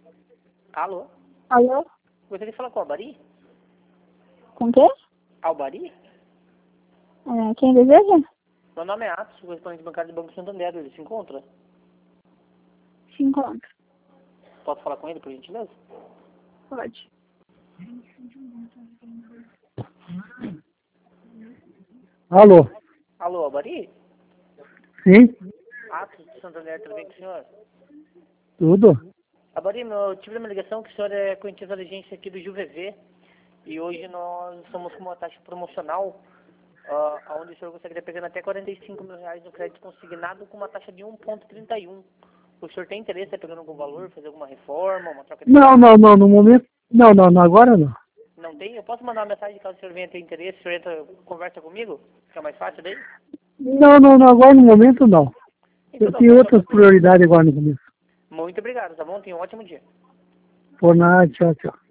Alô? Alô? Gostaria de falar com o Albari? Com quê? Albari? Quem deseja? Meu nome é Atos, correspondente bancário do Banco Santander. Ele se encontra? Se encontra. Posso falar com ele, por gentileza? Pode. Alô? Alô, Albari? Sim? Atos do Santander, tudo bem com o senhor? Tudo? Albari, eu tive uma ligação que o senhor é conhecido da agência aqui do JuVV. E hoje nós estamos com uma taxa promocional, onde o senhor conseguiria pegar até R$45 mil no crédito consignado com uma taxa de 1,31. O senhor tem interesse em pegando algum valor, fazer alguma reforma, uma troca de Não, carro? no momento. Não, agora não. Não tem? Eu posso mandar uma mensagem caso o senhor venha ter interesse, o senhor entra, conversa comigo? Fica mais fácil daí? Não, agora no momento não. Então Eu tá tenho bom, outras prioridades agora no começo. muito obrigado, tá bom? Tenha um ótimo dia. Por nada, tchau, tchau.